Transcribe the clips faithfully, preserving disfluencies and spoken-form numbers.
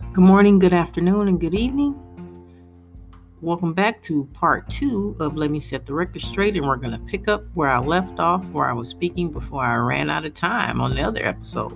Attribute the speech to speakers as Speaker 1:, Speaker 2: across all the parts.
Speaker 1: Good morning, good afternoon, and good evening. Welcome back to part two of Let Me Set the Record Straight, and we're going to pick up where I left off, where I was speaking before I ran out of time on the other episode.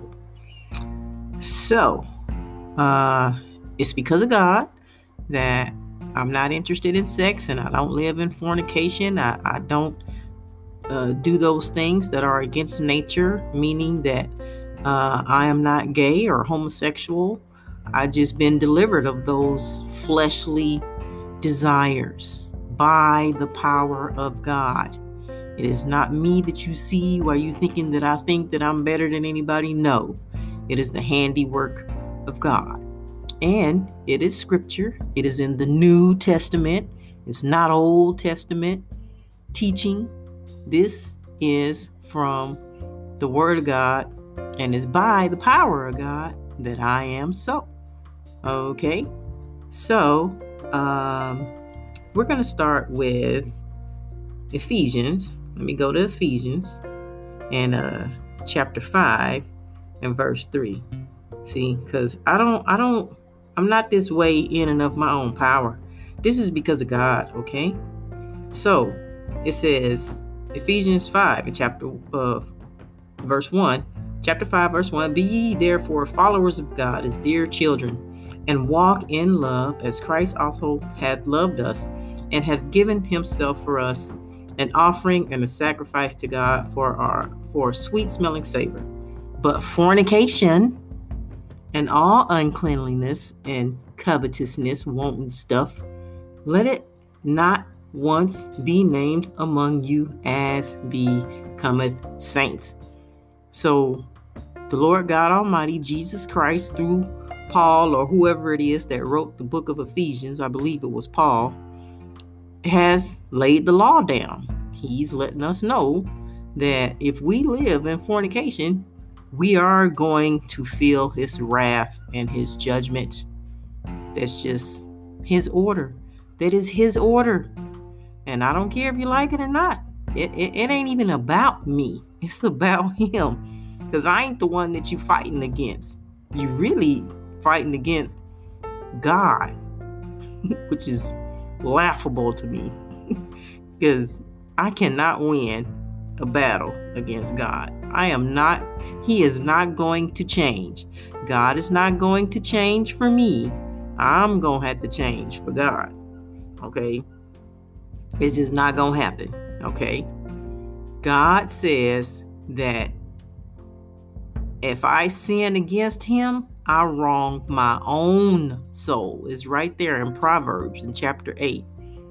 Speaker 1: So, uh, it's because of God that I'm not interested in sex, and I don't live in fornication. I, I don't uh, do those things that are against nature, meaning that uh, I am not gay or homosexual. I just been delivered of those fleshly desires by the power of God. It is not me that you see while you thinking that I think that I'm better than anybody. No, it is the handiwork of God. And it is scripture. It is in the New Testament. It's not Old Testament teaching. This is from the Word of God, and it's by the power of God that I am so. Okay, so um, we're going to start with Ephesians. Let me go to Ephesians and uh, chapter five and verse three. See, because I don't, I don't, I'm not this way in and of my own power. This is because of God. Okay, so it says Ephesians five and chapter uh, verse one. Chapter five, verse one, be ye therefore followers of God as dear children, and walk in love as Christ also hath loved us, and hath given himself for us, an offering and a sacrifice to God for our for a sweet smelling savor. But fornication and all uncleanliness and covetousness, wanton stuff, let it not once be named among you as becometh saints. So the Lord God Almighty, Jesus Christ, through Paul or whoever it is that wrote the book of Ephesians, I believe it was Paul, has laid the law down. He's letting us know that if we live in fornication, we are going to feel his wrath and his judgment. That's just his order. That is his order. And I don't care if you like it or not. It, it, it ain't even about me. It's about him. Because I ain't the one that you fighting against. You really fighting against God, which is laughable to me. Because I cannot win a battle against God. I am not, he is not going to change. God is not going to change for me. I'm going to have to change for God. Okay? It's just not going to happen. Okay? God says that if I sin against him, I wrong my own soul. It's right there in Proverbs in chapter eight.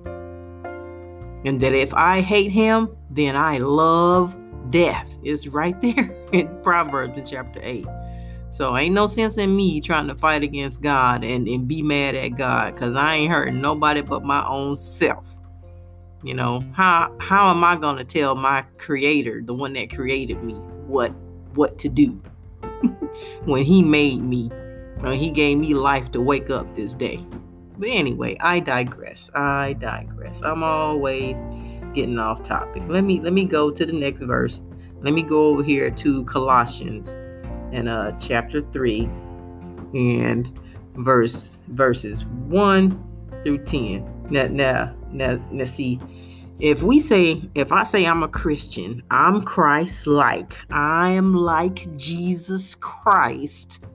Speaker 1: And that if I hate him, then I love death. It's right there in Proverbs in chapter eight. So ain't no sense in me trying to fight against God and, and be mad at God, because I ain't hurting nobody but my own self. You know, how how am I going to tell my creator, the one that created me, what what to do? When he made me, when he gave me life to wake up this day. But anyway, I digress. I digress. I'm always getting off topic. Let me let me go to the next verse. Let me go over here to Colossians and uh chapter three and verse verses one through ten. Now now now, now see. If we say, if I say I'm a Christian, I'm Christ-like, I am like Jesus Christ,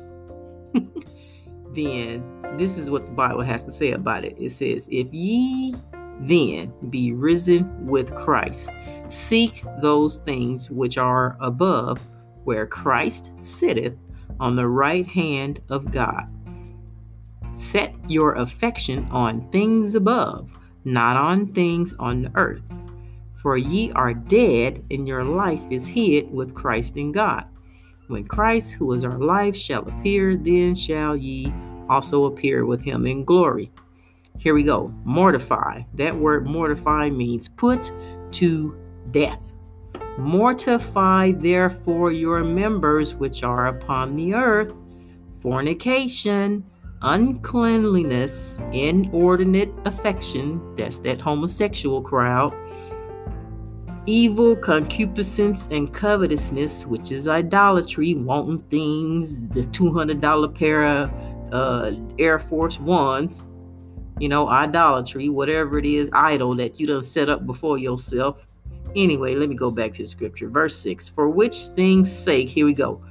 Speaker 1: then this is what the Bible has to say about it. It says, if ye then be risen with Christ, seek those things which are above, where Christ sitteth on the right hand of God. Set your affection on things above, not on things on the earth. For ye are dead, and your life is hid with Christ in God. When Christ, who is our life, shall appear, then shall ye also appear with him in glory. Here we go. Mortify. That word mortify means put to death. Mortify therefore your members which are upon the earth, fornication, uncleanliness, inordinate affection, that's that homosexual crowd, evil concupiscence and covetousness, which is idolatry, wanting things, the two hundred dollars pair of uh, Air Force Ones, you know, idolatry, whatever it is, idol that you done set up before yourself. Anyway, let me go back to the scripture. Verse six, for which things' sake, here we go.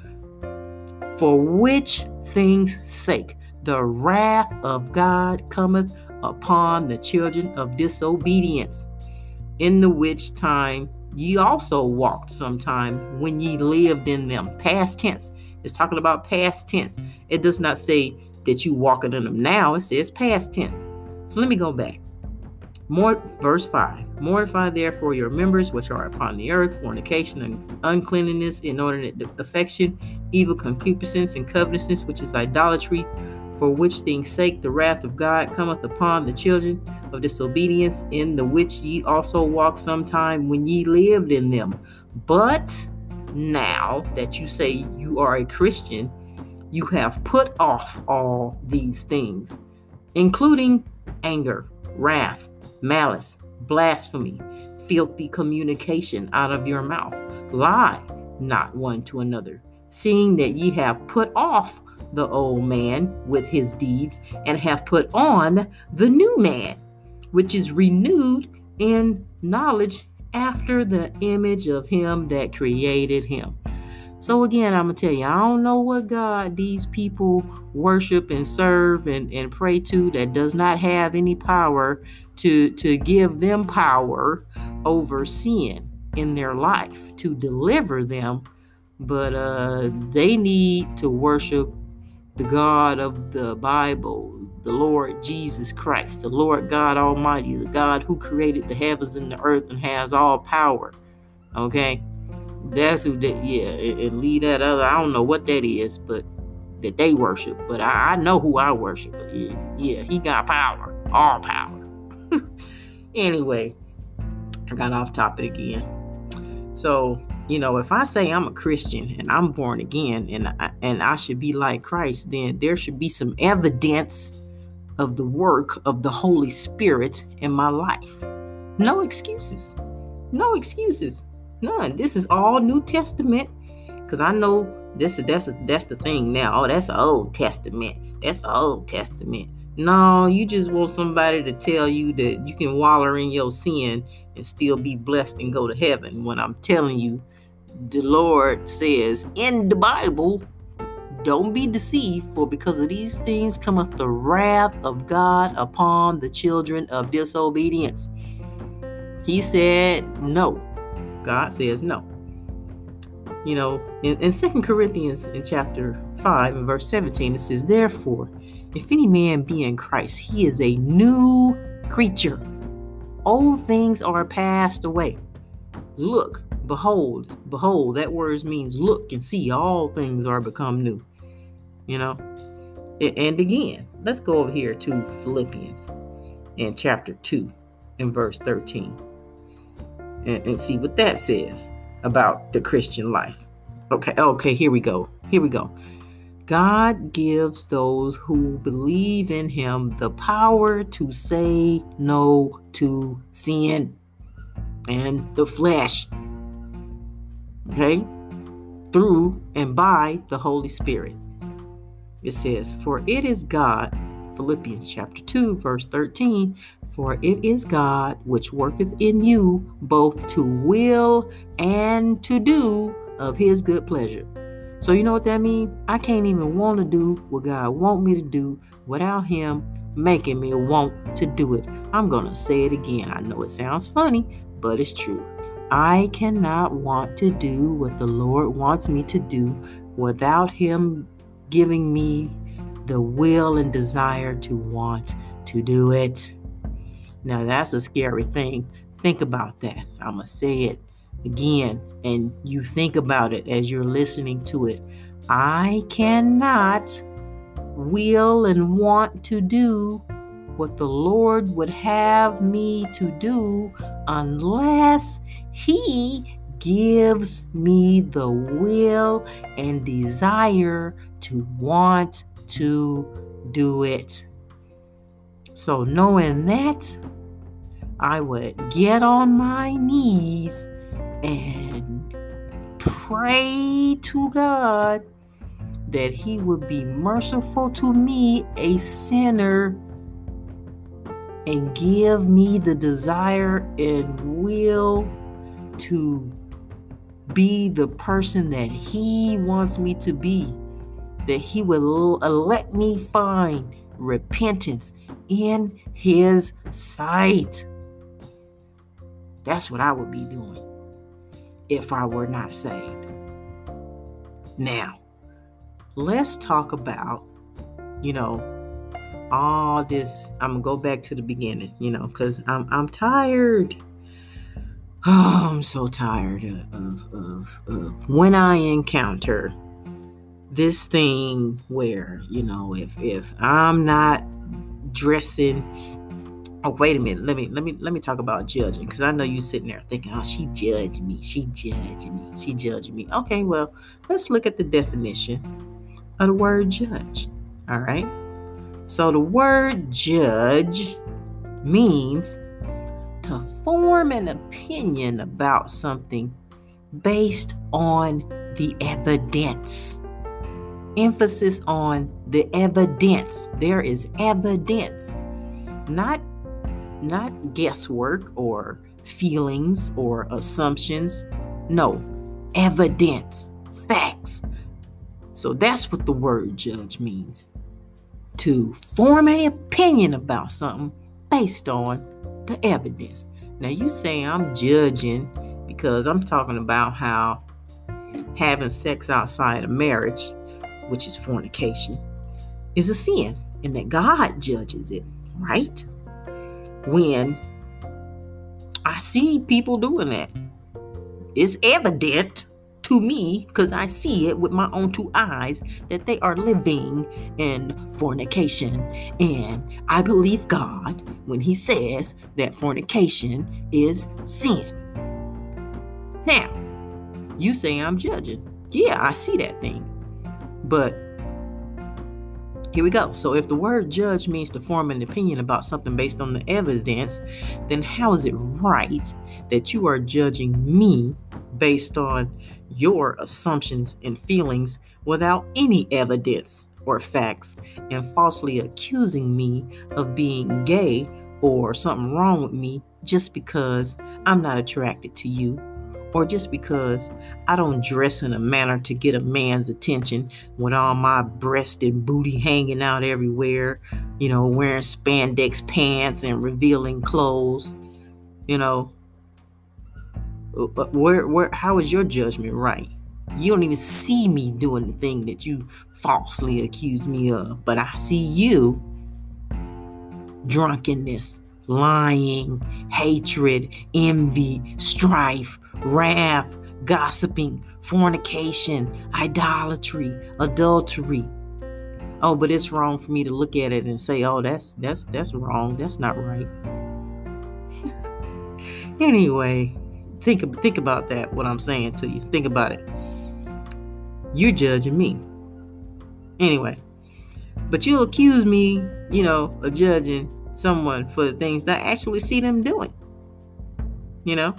Speaker 1: For which things' sake the wrath of God cometh upon the children of disobedience, in the which time ye also walked sometime when ye lived in them. Past tense. It's talking about past tense. It does not say that you walking in them now. It says past tense. So let me go back. More, verse five. Mortify therefore your members which are upon the earth, fornication and uncleanness, inordinate affection, evil concupiscence and covetousness, which is idolatry, for which things' sake the wrath of God cometh upon the children of disobedience, in the which ye also walked sometime when ye lived in them. But now that you say you are a Christian, you have put off all these things, including anger, wrath, malice, blasphemy, filthy communication out of your mouth. Lie not one to another, seeing that ye have put off the old man with his deeds, and have put on the new man, which is renewed in knowledge after the image of him that created him. So again, I'm going to tell you, I don't know what God these people worship and serve and, and pray to that does not have any power to, to give them power over sin in their life, to deliver them. But uh, they need to worship the God of the Bible, the Lord Jesus Christ, the Lord God Almighty, the God who created the heavens and the earth and has all power. Okay? That's who they, yeah, and leave that other, I don't know what that is, but that they worship. But I, I know who I worship. But yeah, yeah, he got power, all power. Anyway, I got off topic again. So, you know, if I say I'm a Christian and I'm born again and I, and I should be like Christ, then there should be some evidence of the work of the Holy Spirit in my life. No excuses. No excuses. None. This is all New Testament, because I know this. That's a, that's the thing now. Oh, that's the Old Testament. That's the Old Testament. No, you just want somebody to tell you that you can wallow in your sin and still be blessed and go to heaven. When I'm telling you, the Lord says in the Bible, don't be deceived, for because of these things cometh the wrath of God upon the children of disobedience. He said no. God says no. You know, in, in Second Corinthians in chapter five and verse seventeen, it says, therefore, if any man be in Christ, he is a new creature. Old things are passed away. Look, behold, behold, that word means look and see, all things are become new. You know, and, and again, let's go over here to Philippians in chapter two and verse thirteen. And, and see what that says about the Christian life. Okay, okay, here we go. Here we go. God gives those who believe in him the power to say no to sin and the flesh. Okay? Through and by the Holy Spirit. It says, for it is God, Philippians chapter two, verse thirteen, for it is God which worketh in you both to will and to do of his good pleasure. So you know what that means? I can't even want to do what God want me to do without him making me want to do it. I'm going to say it again. I know it sounds funny, but it's true. I cannot want to do what the Lord wants me to do without him giving me the will and desire to want to do it. Now that's a scary thing. Think about that. I'm going to say it again, and you think about it as you're listening to it. I cannot will and want to do what the Lord would have me to do unless he gives me the will and desire to want to do it. So knowing that, I would get on my knees and pray to God that he would be merciful to me, a sinner, and give me the desire and will to be the person that he wants me to be, that he will let me find repentance in his sight. That's what I would be doing if I were not saved. Now, let's talk about, you know, all this. I'm gonna go back to the beginning, you know, because I'm I'm tired. Oh, I'm so tired of, of, of when I encounter this thing where, you know, if if I'm not dressing. Oh, wait a minute. Let me let me let me talk about judging, because I know you sitting there thinking, oh, she judging me. She judging me. She judging me. Okay, well, let's look at the definition of the word judge. All right. So the word judge means to form an opinion about something based on the evidence. Emphasis on the evidence. There is evidence, not not guesswork or feelings or assumptions. No, evidence, facts. So that's what the word judge means. To form an opinion about something based on the evidence. Now you say I'm judging because I'm talking about how having sex outside of marriage, which is fornication, is a sin, and that God judges it, right? When I see people doing that, it's evident to me, because I see it with my own two eyes, that they are living in fornication. And I believe God when he says that fornication is sin. Now, you say I'm judging. Yeah, I see that thing. But here we go. So if the word judge means to form an opinion about something based on the evidence, then how is it right that you are judging me based on your assumptions and feelings without any evidence or facts, and falsely accusing me of being gay or something wrong with me just because I'm not attracted to you, or just because I don't dress in a manner to get a man's attention with all my breast and booty hanging out everywhere, you know, wearing spandex pants and revealing clothes, you know. But where, where, how is your judgment right? You don't even see me doing the thing that you falsely accuse me of, but I see you. Drunkenness, lying, hatred, envy, strife, wrath, gossiping, fornication, idolatry, adultery. Oh, but it's wrong for me to look at it and say, oh, that's that's that's wrong. That's not right. Anyway, think think about that, what I'm saying to you. Think about it. You're judging me. Anyway, but you'll accuse me, you know, of judging someone for the things that I actually see them doing. You know?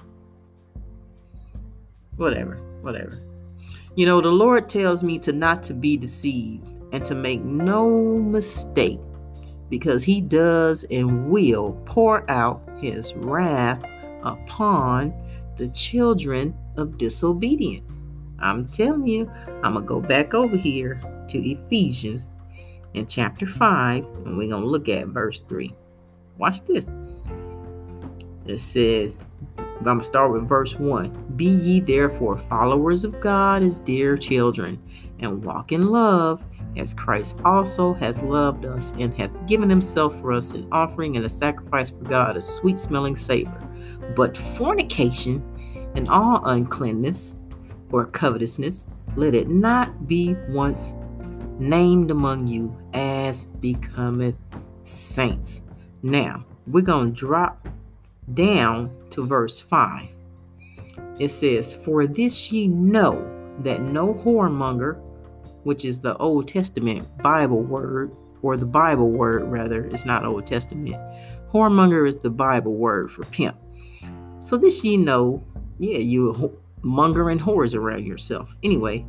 Speaker 1: Whatever, whatever. You know, the Lord tells me to not to be deceived and to make no mistake, because he does and will pour out his wrath upon the children of disobedience. I'm telling you, I'm going to go back over here to Ephesians in chapter five, and we're going to look at verse three. Watch this. It says, I'm going to start with verse one. Be ye therefore followers of God as dear children, and walk in love, as Christ also has loved us, and hath given himself for us an offering and a sacrifice for God, a sweet-smelling savor. But fornication and all uncleanness or covetousness, let it not be once named among you, as becometh saints. Now, we're going to drop down to verse five. It says, for this ye know, that no whoremonger, which is the Old Testament Bible word, or the Bible word rather, it's not Old Testament. Whoremonger is the Bible word for pimp. So this ye know, yeah, you monger and whores around yourself. Anyway,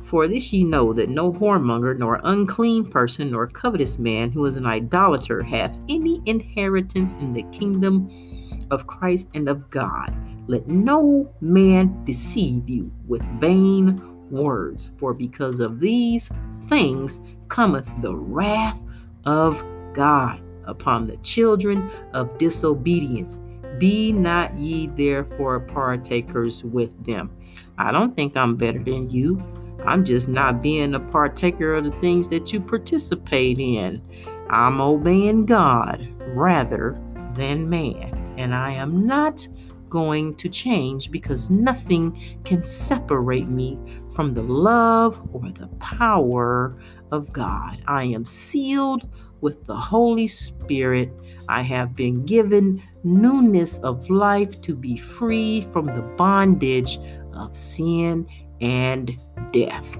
Speaker 1: For this ye know, that no whoremonger, nor unclean person, nor covetous man, who is an idolater, hath any inheritance in the kingdom of Christ and of God. Let no man deceive you with vain words, for because of these things cometh the wrath of God upon the children of disobedience. Be not ye therefore partakers with them. I don't think I'm better than you. I'm just not being a partaker of the things that you participate in. I'm obeying God rather than man. And I am not going to change, because nothing can separate me from the love or the power of God. I am sealed with the Holy Spirit. I have been given newness of life to be free from the bondage of sin and death.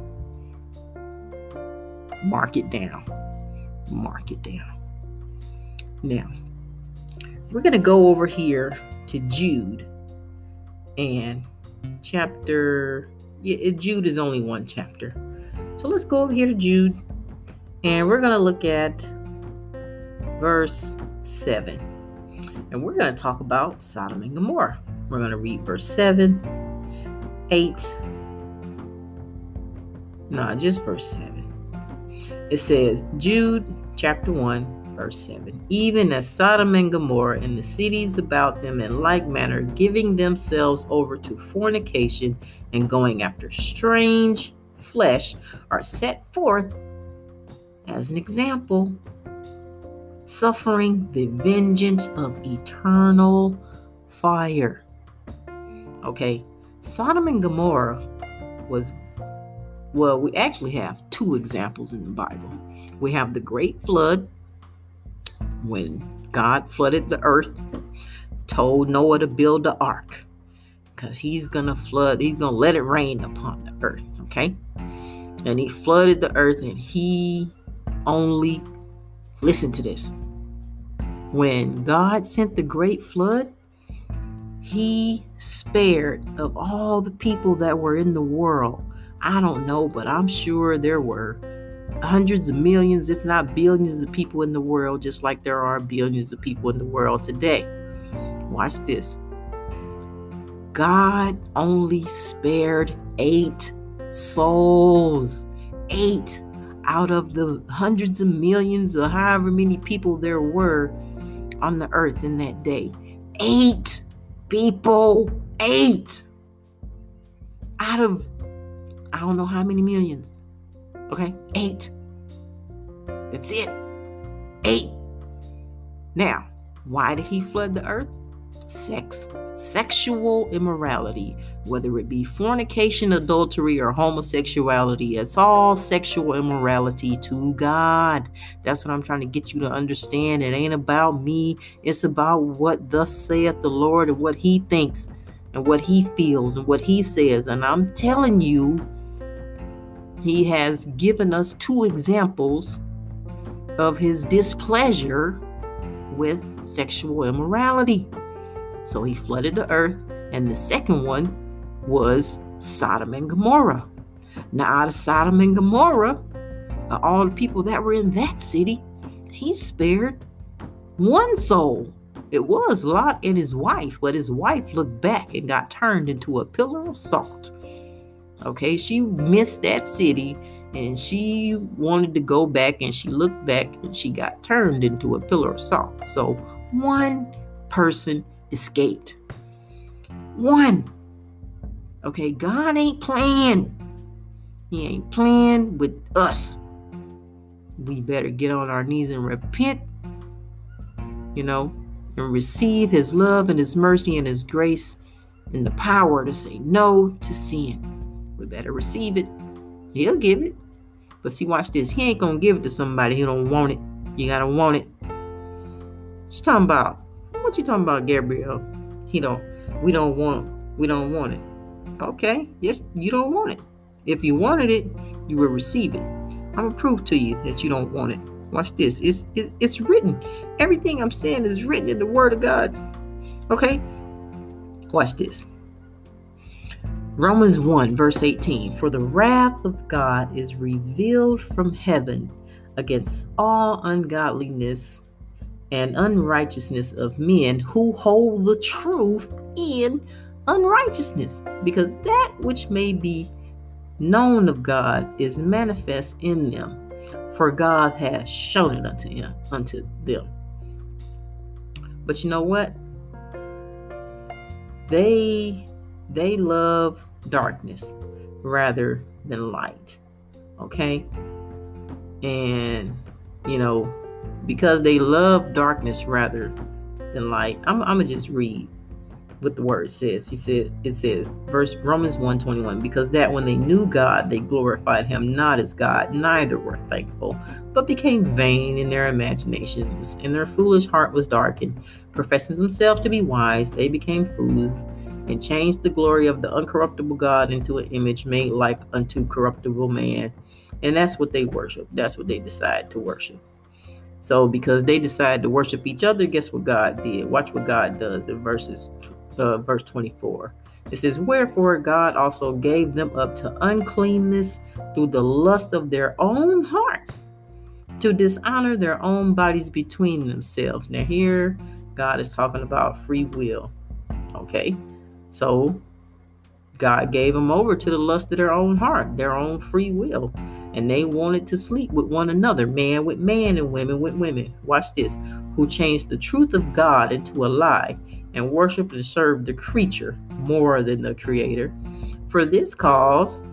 Speaker 1: Mark it down. Mark it down. Now, we're going to go over here to Jude, and chapter, yeah, Jude is only one chapter. So let's go over here to Jude, and we're going to look at verse seven. And we're going to talk about Sodom and Gomorrah. We're going to read verse seven, eight, no, just verse seven. It says, Jude chapter one, verse seven, even as Sodom and Gomorrah and the cities about them in like manner, giving themselves over to fornication and going after strange flesh, are set forth as an example, suffering the vengeance of eternal fire. Okay, Sodom and Gomorrah was, well, we actually have two examples in the Bible. We have the great flood, when God flooded the earth, told Noah to build the ark, because he's going to flood, he's going to let it rain upon the earth, okay? And he flooded the earth, and he only, listen to this, when God sent the great flood, he spared of all the people that were in the world. I don't know, but I'm sure there were hundreds of millions, if not billions of people in the world, just like there are billions of people in the world today. Watch this. God only spared eight souls. Eight out of the hundreds of millions or however many people there were on the earth in that day. Eight people. Eight. Out of, I don't know how many millions. Okay, eight. That's it. Eight. Now, why did he flood the earth? Sex. Sexual immorality, whether it be fornication, adultery, or homosexuality, it's all sexual immorality to God. That's what I'm trying to get you to understand. It ain't about me. It's about what thus saith the Lord, and what he thinks and what he feels and what he says. And I'm telling you, he has given us two examples of his displeasure with sexual immorality. So he flooded the earth, and the second one was Sodom and Gomorrah. Now, out of Sodom and Gomorrah, uh, all the people that were in that city, he spared one soul. It was Lot and his wife, but his wife looked back and got turned into a pillar of salt. Okay, she missed that city, and she wanted to go back, and she looked back, and she got turned into a pillar of salt. So one person escaped. One. Okay, God ain't playing. He ain't playing with us. We better get on our knees and repent, you know, and receive his love and his mercy and his grace and the power to say no to sin. We better receive it. He'll give it. But see, watch this. He ain't going to give it to somebody who don't want it. You got to want it. What you talking about? What you talking about, Gabriel? He don't, we don't want, we don't want it. Okay. Yes, you don't want it. If you wanted it, you will receive it. I'm going to prove to you that you don't want it. Watch this. It's, it, it's written. Everything I'm saying is written in the Word of God. Okay. Watch this. Romans one, verse eighteen. For the wrath of God is revealed from heaven against all ungodliness and unrighteousness of men who hold the truth in unrighteousness, because that which may be known of God is manifest in them, for God has shown it unto him, unto them. But you know what? They they love darkness rather than light. Okay? And you know, because they love darkness rather than light, I'm, I'm gonna just read what the word says. He says, it says, verse Romans one twenty-one, because that when they knew God, they glorified him not as God, neither were thankful, but became vain in their imaginations, and their foolish heart was darkened. Professing themselves to be wise, they became fools, and changed the glory of the uncorruptible God into an image made like unto corruptible man. And that's what they worship. That's what they decide to worship. So because they decided to worship each other, guess what God did? Watch what God does in verses uh, verse twenty-four. It says, wherefore God also gave them up to uncleanness through the lust of their own hearts, to dishonor their own bodies between themselves. Now here, God is talking about free will. Okay, so God gave them over to the lust of their own heart, their own free will. And they wanted to sleep with one another, man with man and women with women. Watch this. Who changed the truth of God into a lie and worshiped and served the creature more than the creator. For this cause,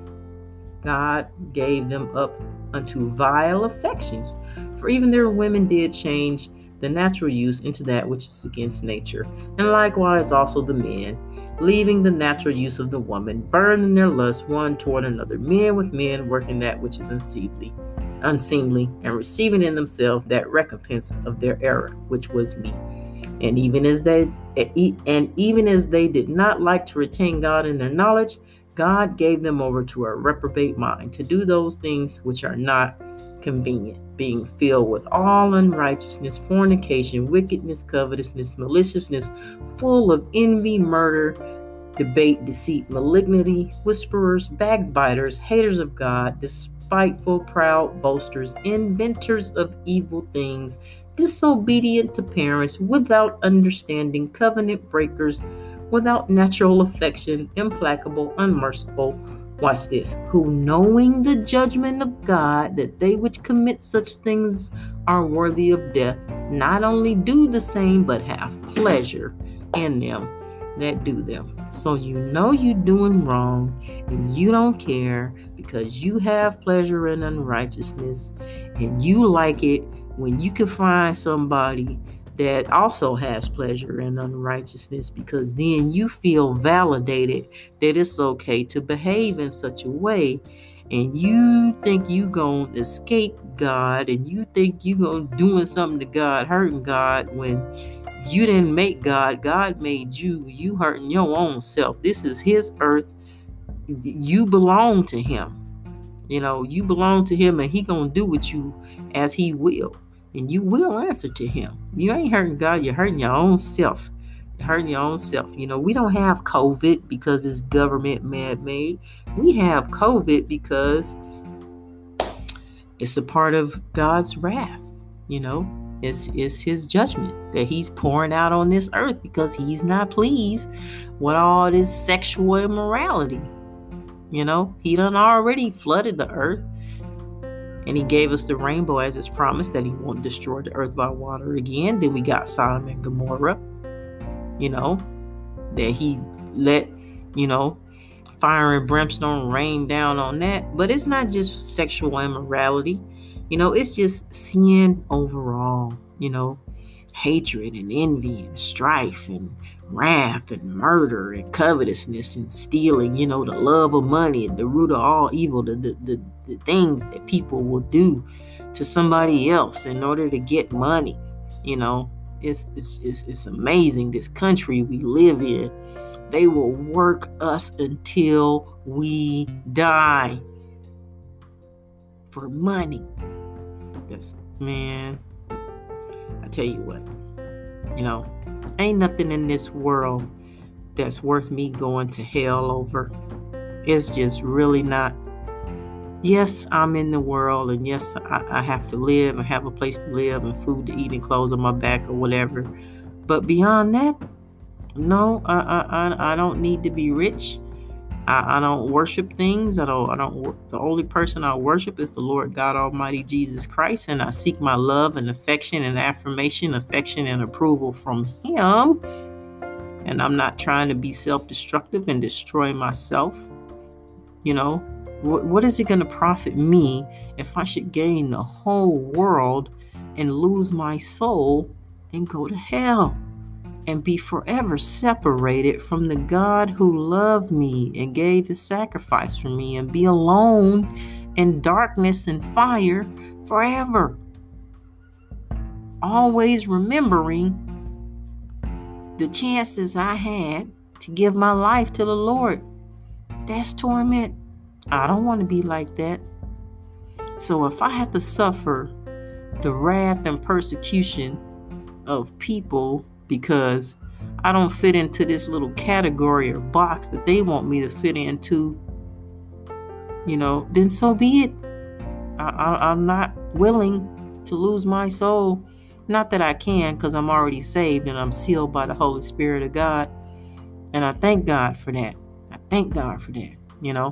Speaker 1: God gave them up unto vile affections. For even their women did change the natural use into that which is against nature. And likewise also the men, leaving the natural use of the woman, burned in their lust one toward another, men with men, working that which is unseemly, unseemly, and receiving in themselves that recompense of their error, which was meat. And even as they and even as they did not like to retain God in their knowledge, God gave them over to a reprobate mind to do those things which are not convenient, being filled with all unrighteousness, fornication, wickedness, covetousness, maliciousness, full of envy, murder, debate, deceit, malignity, whisperers, backbiters, haters of God, despiteful, proud, boasters, inventors of evil things, disobedient to parents, without understanding, covenant breakers, without natural affection, implacable, unmerciful. Watch this. Who, knowing the judgment of God, that they which commit such things are worthy of death, not only do the same, but have pleasure in them that do them. So you know you're doing wrong, and you don't care, because you have pleasure in unrighteousness, and you like it when you can find somebody that also has pleasure in unrighteousness, because then you feel validated that it's okay to behave in such a way, and you think you gonna escape God, and you think you gonna doing something to God, hurting God, when you didn't make God. God made you. You hurting your own self. This is his earth. You belong to him. You know, you belong to him, and he gonna do with you as he will. And you will answer to him. You ain't hurting God. You're hurting your own self. You're hurting your own self. You know, we don't have COVID because it's government man-made. We have COVID because it's a part of God's wrath. You know, it's, it's his judgment that he's pouring out on this earth because he's not pleased with all this sexual immorality. You know, he done already flooded the earth. And he gave us the rainbow as his promise that he won't destroy the earth by water again. Then we got Sodom and Gomorrah, you know, that he let, you know, fire and brimstone rain down on that. But it's not just sexual immorality. You know, it's just sin overall, you know, hatred and envy and strife and wrath and murder and covetousness and stealing, you know, the love of money, the root of all evil, the, the, the, the things that people will do to somebody else in order to get money. You know, it's, it's, it's, it's amazing. This country we live in, they will work us until we die for money. That's, man, I tell you what, you know, ain't nothing in this world that's worth me going to hell over. it's just really not. Yes, I'm in the world, and yes, I, I have to live and have a place to live and food to eat and clothes on my back or whatever. But beyond that, no, I I, I don't need to be rich. I, I don't worship things. I don't. I don't. The only person I worship is the Lord God Almighty, Jesus Christ, and I seek my love and affection and affirmation, affection and approval from Him. And I'm not trying to be self-destructive and destroy myself. You know, what, what is it going to profit me if I should gain the whole world and lose my soul and go to hell and be forever separated from the God who loved me and gave His sacrifice for me, and be alone in darkness and fire forever? Always remembering the chances I had to give my life to the Lord. That's torment. I don't want to be like that. So if I have to suffer the wrath and persecution of people because I don't fit into this little category or box that they want me to fit into, you know, then so be it. I, I, I'm not willing to lose my soul. Not that I can, because I'm already saved and I'm sealed by the Holy Spirit of God. And I thank God for that. I thank God for that, you know.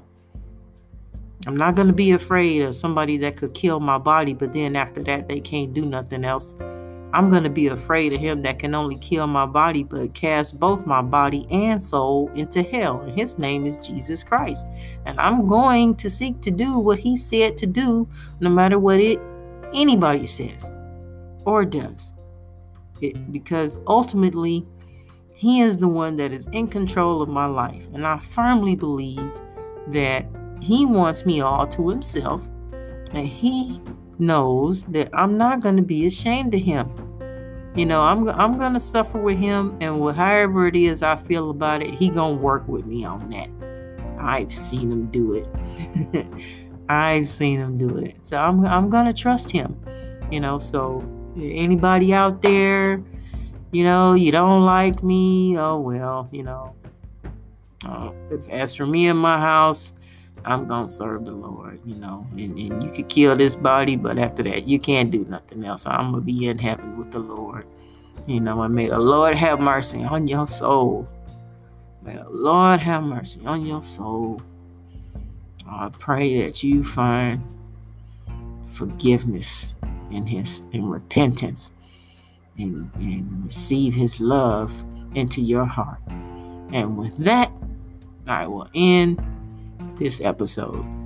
Speaker 1: I'm not going to be afraid of somebody that could kill my body, but then after that, they can't do nothing else. I'm going to be afraid of him that can only kill my body, but cast both my body and soul into hell. And His name is Jesus Christ. And I'm going to seek to do what He said to do, no matter what it anybody says or does. It, because ultimately, He is the one that is in control of my life. And I firmly believe that He wants me all to Himself. And He knows that I'm not going to be ashamed of Him. You know, I'm I'm going to suffer with Him. And with however it is I feel about it, He going to work with me on that. I've seen Him do it. I've seen Him do it. So I'm, I'm going to trust Him. You know, so anybody out there, you know, you don't like me, oh well, you know. Uh, as for me and my house, I'm going to serve the Lord, you know. And, and you could kill this body, but after that, you can't do nothing else. I'm going to be in heaven with the Lord. You know, and may the Lord have mercy on your soul. May the Lord have mercy on your soul. I pray that you find forgiveness in His in repentance and, and receive His love into your heart. And with that, I will end this episode.